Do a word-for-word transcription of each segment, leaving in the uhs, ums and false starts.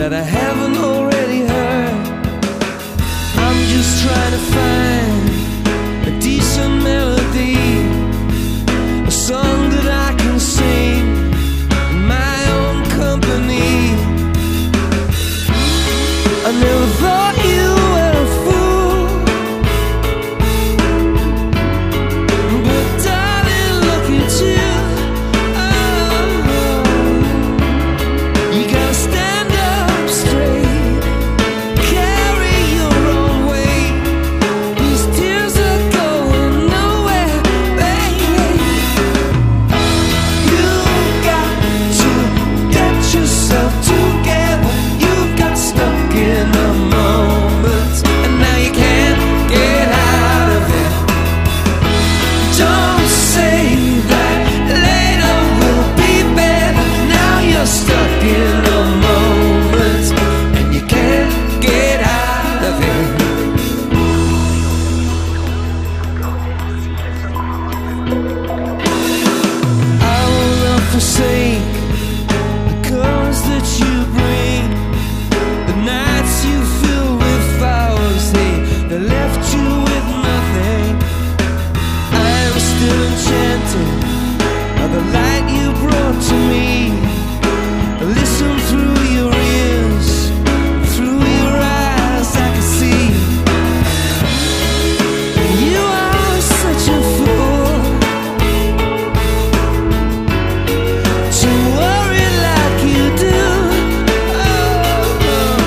that I haven't already heard. I'm just trying to find a decent melody, a song that I can sing in my own company. I never thought you were a fool, but darling, look at you. Oh, you gotta stand up straight, carry your own weight. These tears are going nowhere, baby. You got to get yourself together. You got stuck in a moment, and now you can't get out of it. Don't say that later will be better. Now you're stuck in a moment, and you can't get out of it. I will not forsake the colors that you bring, the nights you fill with flowers, they, they left you with nothing. I am still enchanted by the light you brought to me. Listen through your ears, through your eyes, I can see you are such a fool to worry like you do. Oh,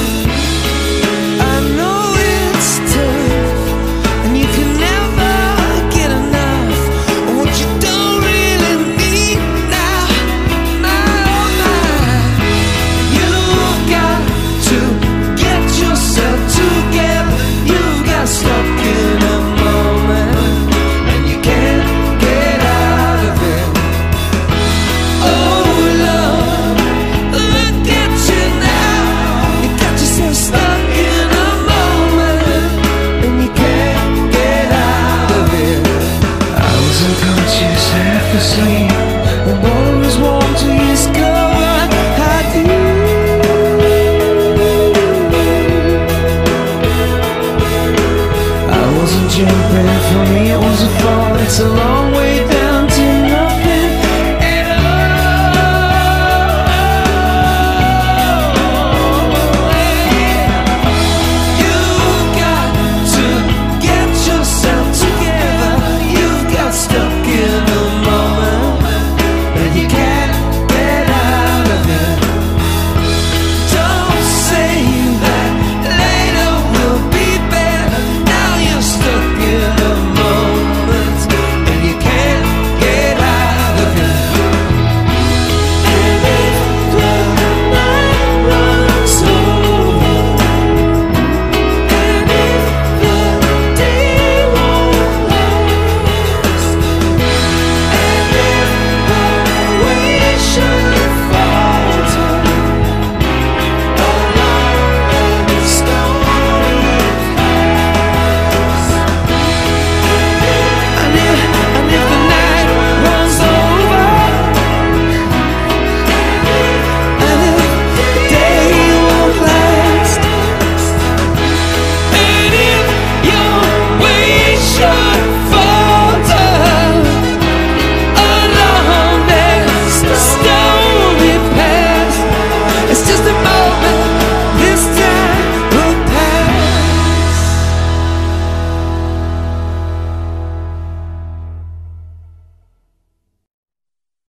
I know it's tough, and you can never get enough of what you don't really need now. Now, now, you got to get yourself together. You got stuck in a moment, and you can't get out of it. Oh, love, look at you now. You got yourself stuck in a moment, and you can't get out of it. I was unconscious, half asleep.